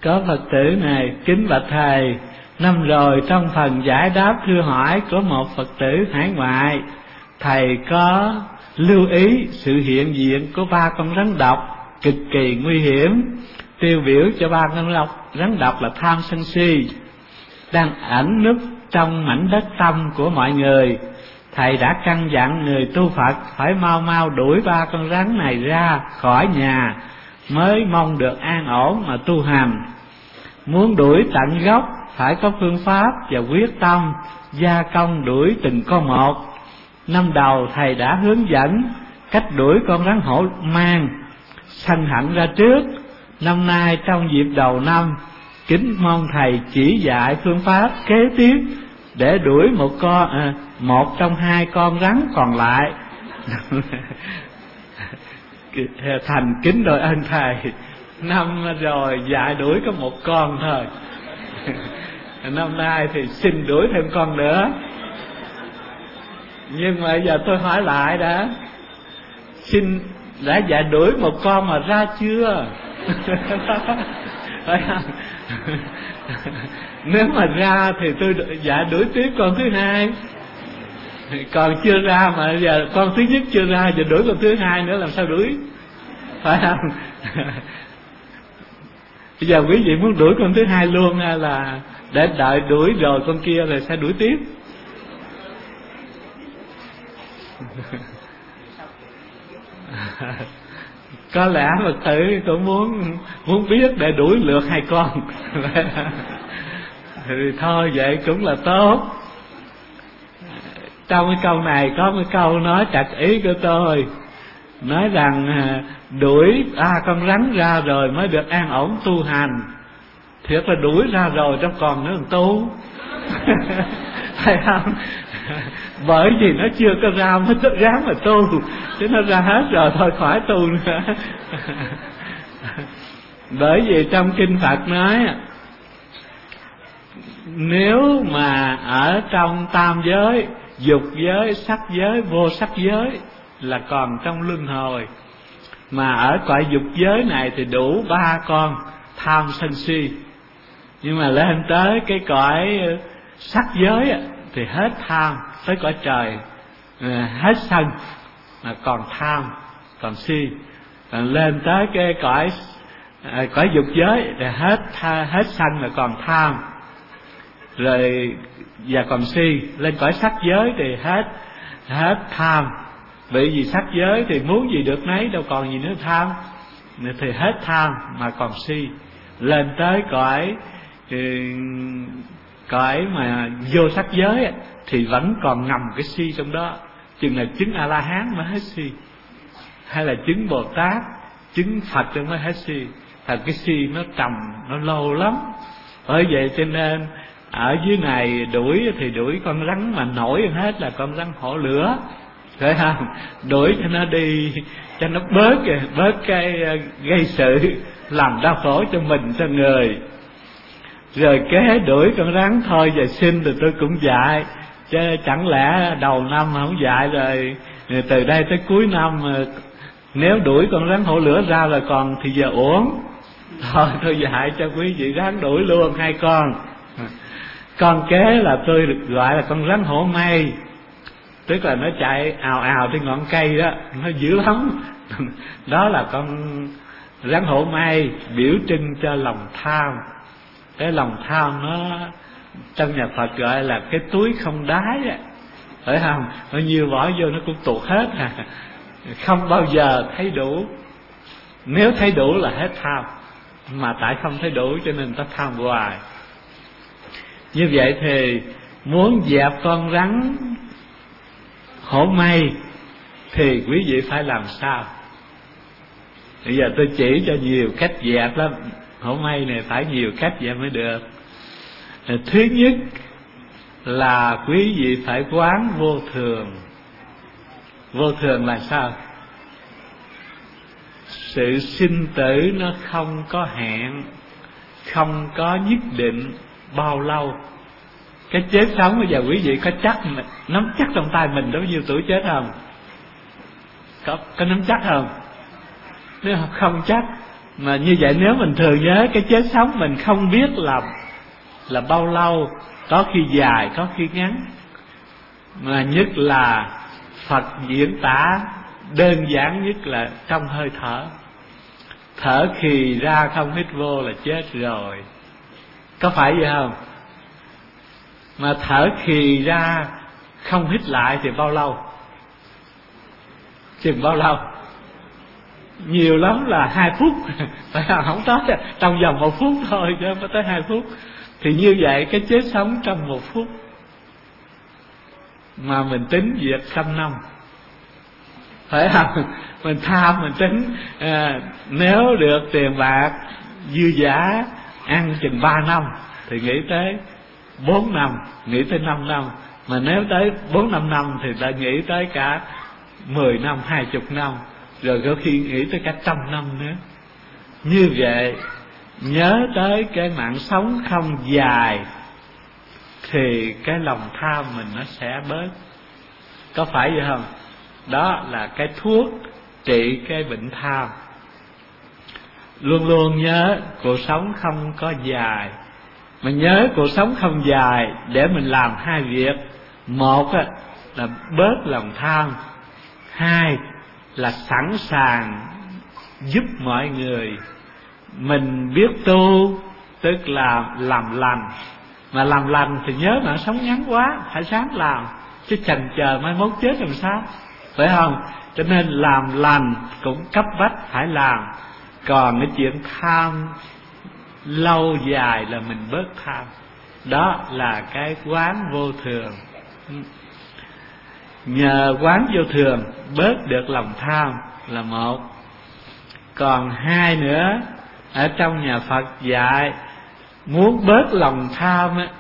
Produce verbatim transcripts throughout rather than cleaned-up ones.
Có Phật tử này: kính bạch thầy, năm rồi trong phần giải đáp thư hỏi của một Phật tử hải ngoại, thầy có lưu ý sự hiện diện của ba con rắn độc cực kỳ nguy hiểm, tiêu biểu cho ba con độc rắn độc là tham sân si, đang ẩn núp trong mảnh đất tâm của mọi người. Thầy đã căn dặn người tu Phật phải mau mau đuổi ba con rắn này ra khỏi nhà mới mong được an ổn mà tu hành. Muốn đuổi tận gốc phải có phương pháp và quyết tâm gia công đuổi từng con một. Năm đầu thầy đã hướng dẫn cách đuổi con rắn hổ mang sân hận ra trước. Năm nay trong dịp đầu năm, kính mong thầy chỉ dạy phương pháp kế tiếp để đuổi một con à, một trong hai con rắn còn lại. Thành kính đội ơn thầy, năm rồi dạy đuổi có một con thôi, năm nay thì xin đuổi thêm con nữa. Nhưng mà giờ tôi hỏi lại đã, xin đã dạy đuổi một con mà ra chưa? Phải không? Nếu mà ra thì tôi dạy đuổi tiếp con thứ hai, còn chưa ra mà giờ con thứ nhất chưa ra, giờ đuổi con thứ hai nữa làm sao đuổi? Phải không? Bây giờ quý vị muốn đuổi con thứ hai luôn hay là để đợi đuổi rồi con kia rồi sẽ đuổi tiếp? Có lẽ Phật tử cũng muốn muốn biết để đuổi lượt hai con. Thì thôi vậy cũng là tốt. Trong cái câu này có một câu nói trật ý của tôi, nói rằng đuổi à con rắn ra rồi mới được an ổn tu hành. Thiệt là đuổi ra rồi trong còn nữa tu. Phải không? Bởi vì nó chưa có ra mới thích ráng mà tu, chứ nó ra hết rồi thôi khỏi tu nữa. Bởi vì trong kinh Phật nói, nếu mà ở trong tam giới, dục giới, sắc giới, vô sắc giới là còn trong luân hồi, mà ở cõi dục giới này thì đủ ba con tham sân si. Nhưng mà lên tới cái cõi sắc giới thì hết tham, tới cõi trời hết sân mà còn tham, còn si. Còn lên tới cái cõi cõi dục giới thì hết tha, hết sân là còn tham rồi và còn si. Lên cõi sắc giới thì hết hết tham, bởi vì sắc giới thì muốn gì được nấy, đâu còn gì nữa tham, thì hết tham mà còn si. Lên tới cõi cõi mà vô sắc giới thì vẫn còn ngầm cái si trong đó. Chừng là chứng A La Hán mới hết si, hay là chứng Bồ Tát, chứng Phật rồi mới hết si. Thật cái si nó trầm, nó lâu lắm. Bởi vậy cho nên ở dưới này đuổi thì đuổi con rắn mà nổi hết là con rắn hổ lửa, phải không? Đuổi cho nó đi, cho nó bớt bớt cái gây sự làm đau khổ cho mình, cho người. Rồi kế đuổi con rắn thôi giờ xin thì tôi cũng dạy, chứ chẳng lẽ đầu năm không dạy rồi từ đây tới cuối năm nếu đuổi con rắn hổ lửa ra là còn thì giờ uổng. Thôi tôi dạy cho quý vị ráng đuổi luôn hai con. Con kế là tôi được gọi là con rắn hổ mây, tức là nó chạy ào ào trên ngọn cây đó, nó dữ lắm. Đó là con rắn hổ mây biểu trưng cho lòng tham. Cái lòng tham nó trong nhà Phật gọi là cái túi không đáy á, phải không? Bao nhiêu bỏ vô nó cũng tuột hết à, không bao giờ thấy đủ. Nếu thấy đủ là hết tham, mà tại không thấy đủ cho nên ta tham hoài. Như vậy thì muốn dẹp con rắn hổ mây thì quý vị phải làm sao? Bây giờ tôi chỉ cho nhiều cách dẹp lắm. Hổ mây này phải nhiều cách dẹp mới được. Thứ nhất là quý vị phải quán vô thường. Vô thường là sao? Sự sinh tử nó không có hẹn, không có nhất định bao lâu. Cái chết sống bây giờ quý vị có chắc, nắm chắc trong tay mình bao nhiêu tuổi chết không? Có, có nắm chắc không? Nếu không chắc Mà như vậy nếu mình thường nhớ cái chết sống, mình không biết là là bao lâu, có khi dài, có khi ngắn. Mà nhất là Phật diễn tả đơn giản nhất là trong hơi thở. Thở khì ra không hít vô là chết rồi. Có phải vậy không? Mà thở khì ra không hít lại thì bao lâu? Chừng bao lâu? Nhiều lắm là hai phút. Phải không? Không tới, trong vòng một phút thôi chứ không có tới hai phút. Thì như vậy cái chết sống trong một phút. Mà mình tính việc trăm năm. Phải không? Mình tham, mình tính à, nếu được tiền bạc dư dả ăn chừng ba năm thì nghĩ tới bốn năm, nghĩ tới năm năm. Mà nếu tới bốn năm năm thì ta nghĩ tới cả mười năm, hai chục năm, rồi có khi nghĩ tới cả trăm năm nữa. Như vậy nhớ tới cái mạng sống không dài thì cái lòng tham mình nó sẽ bớt. Có phải vậy không? Đó là cái thuốc trị cái bệnh tham. Luôn luôn nhớ cuộc sống không có dài. Mà nhớ cuộc sống không dài để mình làm hai việc. Một là bớt lòng tham. Hai là sẵn sàng giúp mọi người. Mình biết tu tức là làm lành. Mà làm lành thì nhớ mà sống ngắn quá, phải sáng làm, chứ chần chờ mai mốt chết làm sao, phải không? Cho nên làm lành cũng cấp bách phải làm. Còn cái chuyện tham lâu dài là mình bớt tham. Đó là cái quán vô thường. Nhờ quán vô thường bớt được lòng tham là một. Còn hai nữa, ở trong nhà Phật dạy muốn bớt lòng tham á,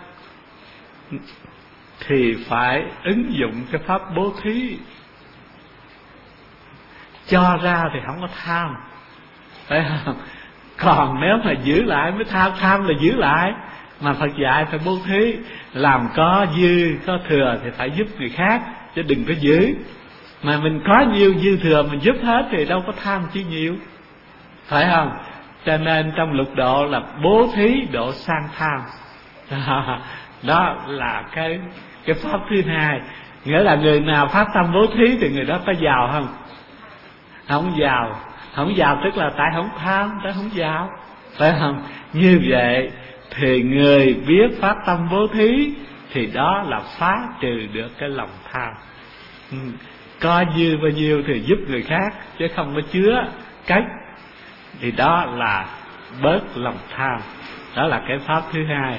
thì phải ứng dụng cái pháp bố thí. Cho ra thì không có tham, phải không? Còn nếu mà giữ lại mới tham, tham là giữ lại. Mà Phật dạy phải bố thí, làm có dư, có thừa thì phải giúp người khác, chứ đừng có giữ. Mà mình có nhiều dư thừa mình giúp hết thì đâu có tham chi nhiều, phải không? Cho nên trong lục độ là bố thí độ sang tham. Đó là cái cái pháp thứ hai. Nghĩa là người nào phát tâm bố thí thì người đó có giàu không? Không giàu. Không giàu tức là tại không tham, tại không giàu, phải không? Như vậy thì người biết phát tâm bố thí thì đó là phá trừ được cái lòng tham. Ừ. Có dư bao nhiêu thì giúp người khác, chứ không có chứa cách, thì đó là bớt lòng tham. Đó là cái pháp thứ hai.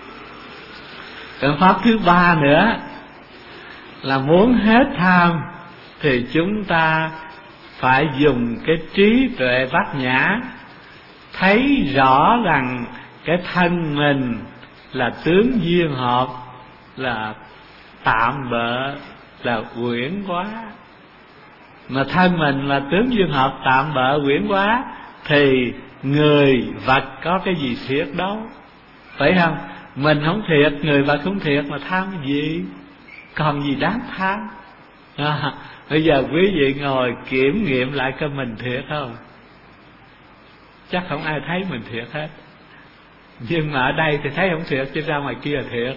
Cái pháp thứ ba nữa là muốn hết tham thì chúng ta phải dùng cái trí tuệ bát nhã, thấy rõ rằng cái thân mình là tướng duyên hợp, là tạm bợ, là quyển quá. Mà thân mình là tướng duyên hợp, tạm bợ, quyển quá thì người vật có cái gì thiệt đâu, phải không? Mình không thiệt, người vật không thiệt, mà tham cái gì? Còn gì đáng tham? À, bây giờ quý vị ngồi kiểm nghiệm lại coi mình thiệt không? Chắc không ai thấy mình thiệt hết. Nhưng mà ở đây thì thấy không thiệt, chứ ra ngoài kia là thiệt.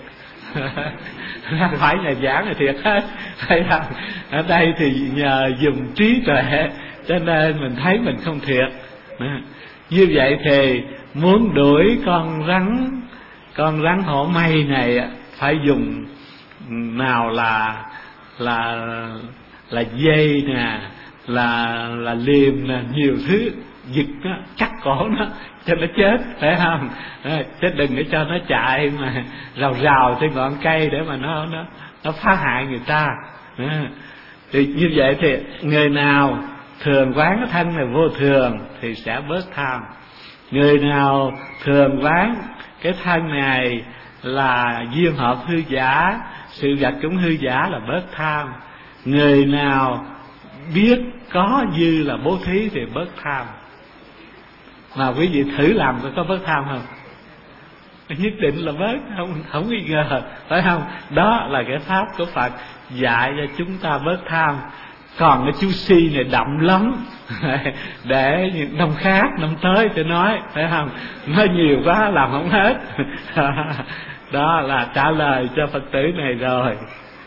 Ra khỏi nhà giảng là thiệt hết, phải không? Ở đây thì nhờ dùng trí tuệ cho nên mình thấy mình không thiệt. Như vậy thì muốn đuổi con rắn, con rắn hổ mây này phải dùng nào là là là dây nè, là là liềm nè, nhiều thứ giật nó, cắt cổ nó cho nó chết, phải không? Chứ đừng để cho nó chạy mà rào rào trên ngọn cây để mà nó nó nó phá hại người ta. Thì như vậy thì người nào thường quán cái thân này vô thường thì sẽ bớt tham. Người nào thường quán cái thân này là duyên hợp hư giả, sự vật cũng hư giả là bớt tham. Người nào biết có dư là bố thí thì bớt tham. Mà quý vị thử làm có bớt tham không? Nhất định là bớt, không không nghi ngờ, phải không? Đó là cái pháp của Phật dạy cho chúng ta bớt tham. còn cái chú Si này đậm lắm để năm khác năm tới tôi nói, phải không? Nói nhiều quá làm không hết. Đó là trả lời cho Phật tử này rồi.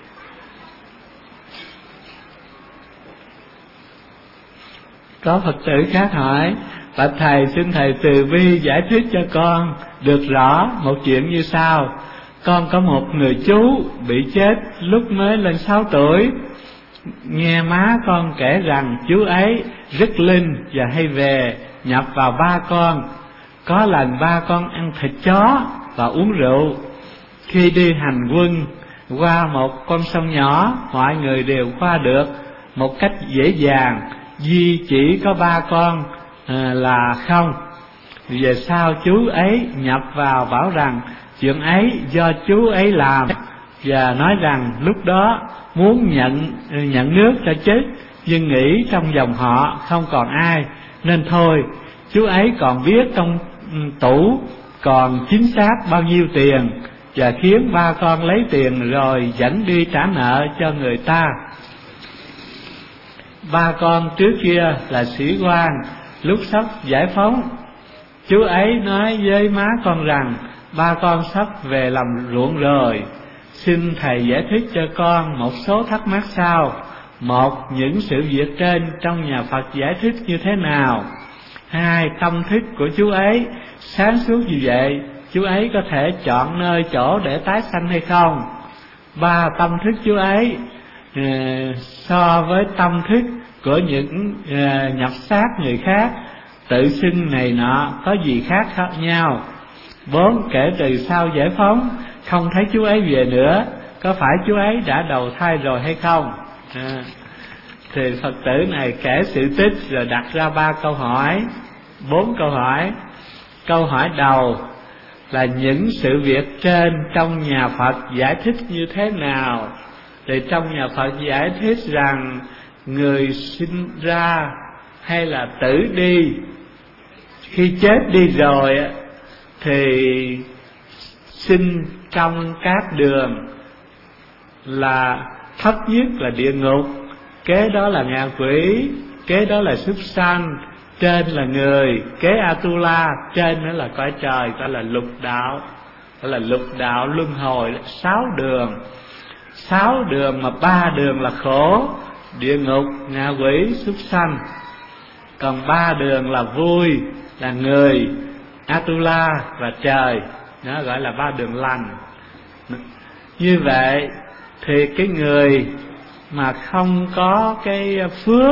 Có Phật tử khác hỏi: bạch thầy, xin thầy từ bi giải thích cho con được rõ một chuyện như sau. Con có một người chú bị chết lúc mới lên sáu tuổi. Nghe má con kể rằng chú ấy rất linh và hay về nhập vào ba con. Có lần ba con ăn thịt chó và uống rượu. Khi đi hành quân qua một con sông nhỏ, mọi người đều qua được một cách dễ dàng, duy chỉ có ba con à, là không. Về sau chú ấy nhập vào bảo rằng chuyện ấy do chú ấy làm, và nói rằng lúc đó muốn nhận nhận nước cho chết, nhưng nghĩ trong dòng họ không còn ai, nên thôi. Chú ấy còn biết trong tủ còn chính xác bao nhiêu tiền, và khiến ba con lấy tiền rồi dẫn đi trả nợ cho người ta. Ba con trước kia là sĩ quan, lúc sắp giải phóng, chú ấy nói với má con rằng ba con sắp về làm ruộng rồi. Xin thầy giải thích cho con một số thắc mắc sau. Một, những sự việc trên trong nhà Phật giải thích như thế nào? Hai, tâm thức của chú ấy sáng suốt như vậy, chú ấy có thể chọn nơi chỗ để tái sanh hay không? Ba, tâm thức chú ấy uh, so với tâm thức của những uh, nhập xác người khác tự xưng này nọ có gì khác khác nhau? Bốn, kể từ sau giải phóng không thấy chú ấy về nữa, có phải chú ấy đã đầu thai rồi hay không? À, thì Phật tử này kể sự tích rồi đặt ra ba câu hỏi, bốn câu hỏi. Câu hỏi đầu là những sự việc trên trong nhà Phật giải thích như thế nào? Thì trong nhà Phật giải thích rằng người sinh ra hay là tử đi, khi chết đi rồi thì sinh trong các đường là thấp nhất là địa ngục, kế đó là ngạ quỷ, kế đó là súc sanh, trên là người, kế Atula, trên nữa là cõi trời, gọi là lục đạo, gọi là lục đạo luân hồi, sáu đường. Sáu đường mà ba đường là khổ, địa ngục, ngạ quỷ, súc sanh. Còn ba đường là vui, là người, Atula và trời, nó gọi là ba đường lành. Như vậy thì cái người mà không có cái phước,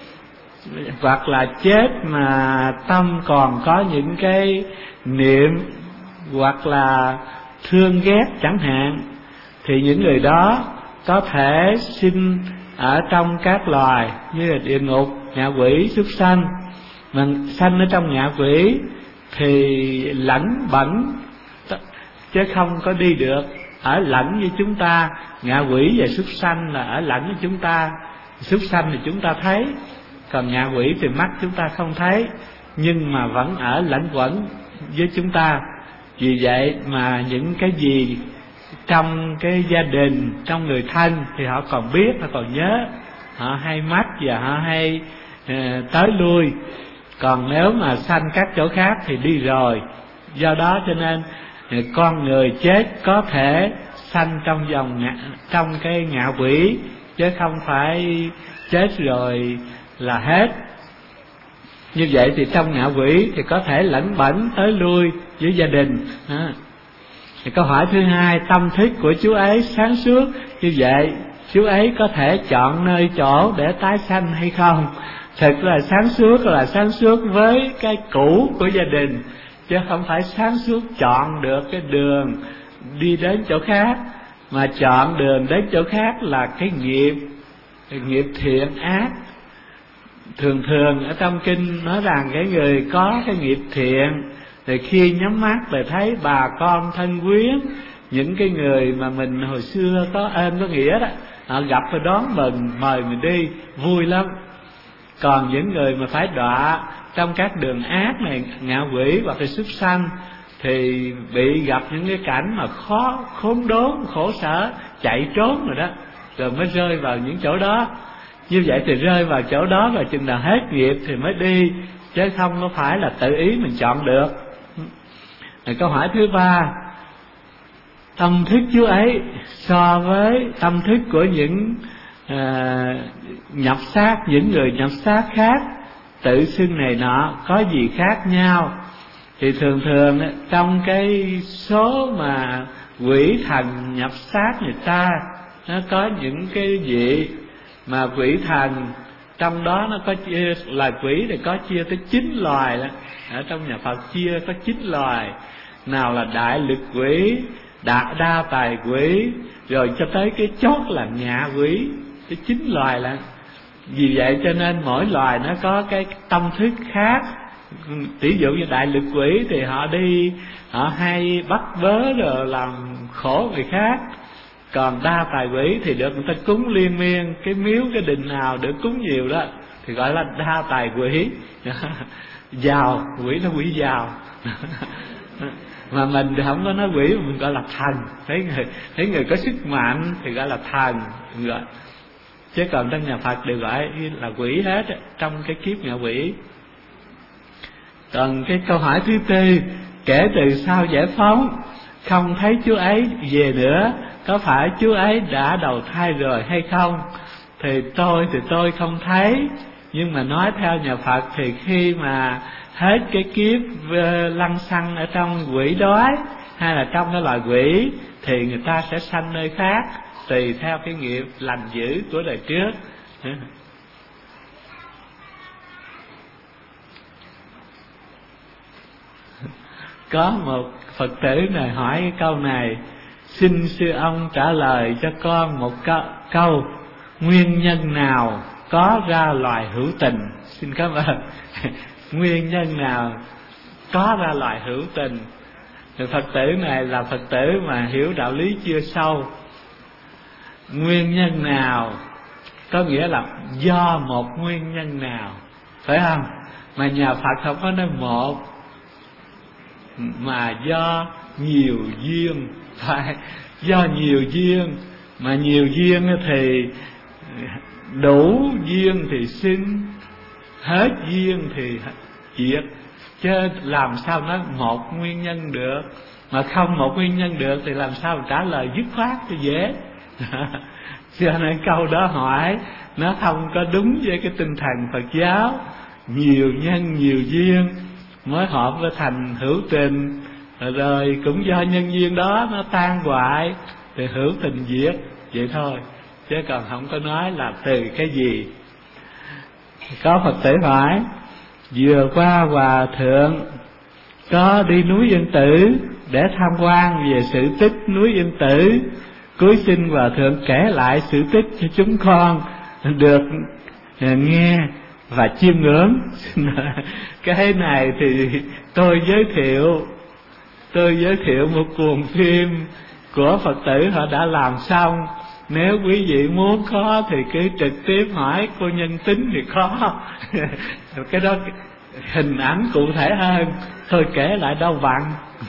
hoặc là chết mà tâm còn có những cái niệm hoặc là thương ghét chẳng hạn, thì những người đó có thể sinh ở trong các loài như là địa ngục, ngạ quỷ, súc sanh. Mà sanh ở trong ngạ quỷ thì lẫn bẩn chứ không có đi được, ở lẫn như chúng ta. Ngạ quỷ và súc sanh là ở lẫn với chúng ta. Súc sanh thì chúng ta thấy, còn ngạ quỷ thì mắt chúng ta không thấy, nhưng mà vẫn ở lẫn quẩn với chúng ta. Vì vậy mà những cái gì trong cái gia đình, trong người thân thì họ còn biết, họ còn nhớ, họ hay mắt và họ hay uh, tới lui. Còn nếu mà sanh các chỗ khác thì đi rồi. Do đó cho nên con người chết có thể sanh trong vòng ngạ, trong cái ngạ quỷ, chứ không phải chết rồi là hết. Như vậy thì trong ngạ quỷ thì có thể lẫn bẩn tới lui với gia đình. À. Thì câu hỏi thứ hai, tâm thức của chú ấy sáng suốt như vậy, chú ấy có thể chọn nơi chỗ để tái sanh hay không? Thật là sáng suốt là sáng suốt với cái cũ của gia đình, chứ không phải sáng suốt chọn được cái đường đi đến chỗ khác. Mà chọn đường đến chỗ khác là cái nghiệp, cái nghiệp thiện ác. Thường thường ở trong kinh nói rằng cái người có cái nghiệp thiện thì khi nhắm mắt thì thấy bà con thân quyến, những cái người mà mình hồi xưa có ơn có nghĩa đó, họ gặp và đón mừng, mời mình đi, vui lắm. Còn những người mà phải đọa trong các đường ác này, ngạ quỷ hoặc là súc sanh, thì bị gặp những cái cảnh mà khó, khốn đốn, khổ sở, chạy trốn rồi đó, rồi mới rơi vào những chỗ đó. Như vậy thì rơi vào chỗ đó, và chừng nào hết nghiệp thì mới đi, chứ không có phải là tự ý mình chọn được. Rồi câu hỏi thứ ba, tâm thức chú ấy so với tâm thức của những à, nhập xác, những người nhập xác khác tự xưng này nọ có gì khác nhau? Thì thường thường trong cái số mà quỷ thần nhập xác người ta, nó có những cái vị mà quỷ thần trong đó nó có chia, loài quỷ thì có chia tới chín loài đó. Ở trong nhà Phật chia có chín loài, nào là đại lực quỷ, đa, đa tài quỷ, rồi cho tới cái chót là ngạ quỷ, cái chín loài là. Vì vậy cho nên mỗi loài nó có cái tâm thức khác. Ví dụ như đại lực quỷ thì họ đi, họ hay bắt bớ rồi làm khổ người khác. Còn đa tài quỷ thì được người ta cúng liên miên, cái miếu cái đình nào được cúng nhiều đó thì gọi là đa tài quỷ. Giàu, quỷ nó quỷ giàu. Mà mình thì không có nói quỷ, mà mình gọi là thần. Thấy người, thấy người có sức mạnh thì gọi là thần, gọi. Chứ còn trong nhà Phật đều gọi là quỷ hết, trong cái kiếp ngạ quỷ. Còn cái câu hỏi thứ tư, kể từ sau giải phóng không thấy chú ấy về nữa, có phải chú ấy đã đầu thai rồi hay không? Thì tôi thì tôi không thấy, nhưng mà nói theo nhà Phật thì khi mà hết cái kiếp lăng xăng ở trong quỷ đói hay là trong cái loài quỷ thì người ta sẽ sanh nơi khác, tùy theo cái nghiệp lành dữ của đời trước. Có một Phật tử này hỏi cái câu này, xin sư ông trả lời cho con một câu, câu nguyên nhân nào có ra loài hữu tình? Xin cảm ơn. Nguyên nhân nào có ra loài hữu tình? Thì Phật tử này là Phật tử mà hiểu đạo lý chưa sâu. Nguyên nhân nào có nghĩa là do một nguyên nhân nào, phải không? Mà nhà Phật không có nói một, mà do nhiều duyên. Phải, do nhiều duyên. Mà nhiều duyên thì đủ duyên thì sinh, hết duyên thì diệt. Chứ làm sao nói một nguyên nhân được? Mà không một nguyên nhân được thì làm sao trả lời dứt khoát cho dễ. Cho nên câu đó hỏi nó không có đúng với cái tinh thần Phật giáo. Nhiều nhân nhiều duyên mới hợp với thành hữu tình, rồi cũng do nhân duyên đó nó tan hoại thì hữu tình diệt, vậy thôi, chứ còn không có nói là từ cái gì. Có Phật tử hỏi, vừa qua Hòa Thượng có đi núi Yên Tử để tham quan về sự tích núi Yên Tử, cuối xin Hòa Thượng kể lại sự tích cho chúng con được nghe và chiêm ngưỡng. Cái này thì tôi giới thiệu tôi giới thiệu một cuộn phim của Phật tử họ đã làm xong. Nếu quý vị muốn có thì cứ trực tiếp hỏi cô Nhân Tính thì có. Cái đó hình ảnh cụ thể hơn, tôi kể lại đâu bằng.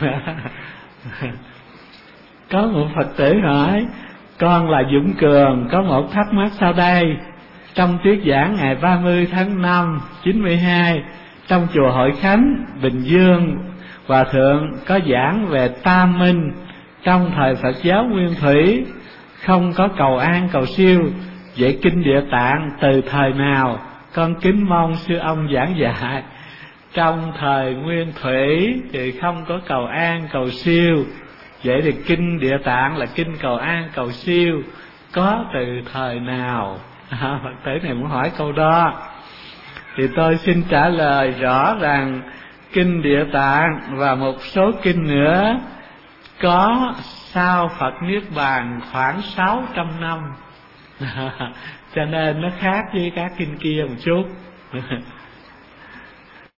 Có một Phật tử hỏi, con là Dũng Cường, có một thắc mắc sau đây. Trong thuyết giảng ngày ba mươi tháng năm chín mươi hai trong chùa Hội Khánh, Bình Dương, Hòa Thượng có giảng về tam minh. Trong thời Phật giáo Nguyên Thủy không có cầu an cầu siêu, vậy kinh Địa Tạng từ thời nào? Con kính mong sư ông giảng dạy. Trong thời Nguyên Thủy thì không có cầu an cầu siêu, vậy thì kinh Địa Tạng là kinh cầu an cầu siêu có từ thời nào? À, Phật tử này muốn hỏi câu đó thì tôi xin trả lời rõ rằng kinh Địa Tạng và một số kinh nữa có sau Phật Niết Bàn khoảng sáu trăm năm. Cho nên nó khác với các kinh kia một chút.